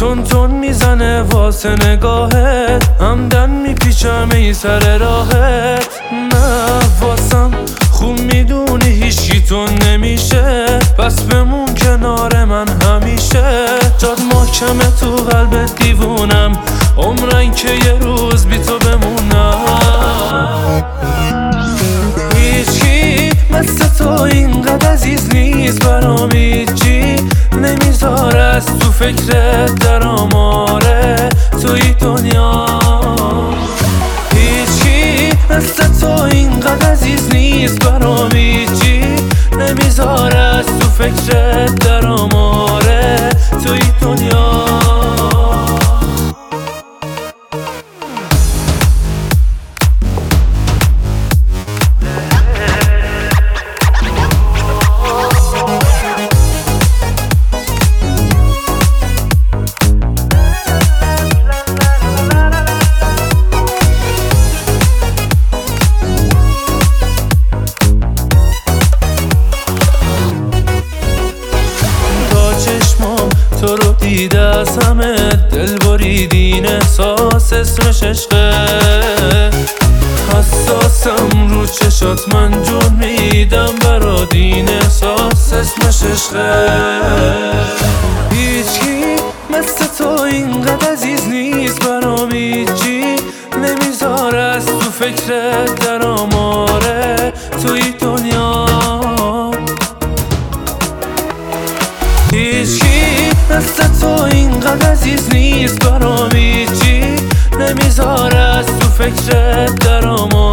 تون میزنه واسه نگاهت، همدن میپیچم ای سر راهت. نه واسم خوب میدونی هیچی تو نمیشه، پس بمون کنار من همیشه. جاد محکمه تو قلبت دیوونم، عمرن که یه روز بی تو بمونم. هیچی مثل تو اینقدر عزیز نیست برام، هیچی نمیذاره از تو فکرت درام. آره توی دنیا هیچی مثل تو اینقدر عزیز نیست برام، هیچی نمیذاره از تو فکرت درام. آره توی دنیا تو رو دیده از همه دل بریدین، احساس اسمش عشقه. حساسم رو چشات من جون میدم برات، این احساس اسمش عشقه. هیچی مثل تو اینقدر عزیز نیست برام، هیچی نمیذاره از تو فکرت درام. آره توی دنیا هیچی مثل تو اینقدر عزیز نیست برام، هیچی نمیذاره از تو فکرت درام.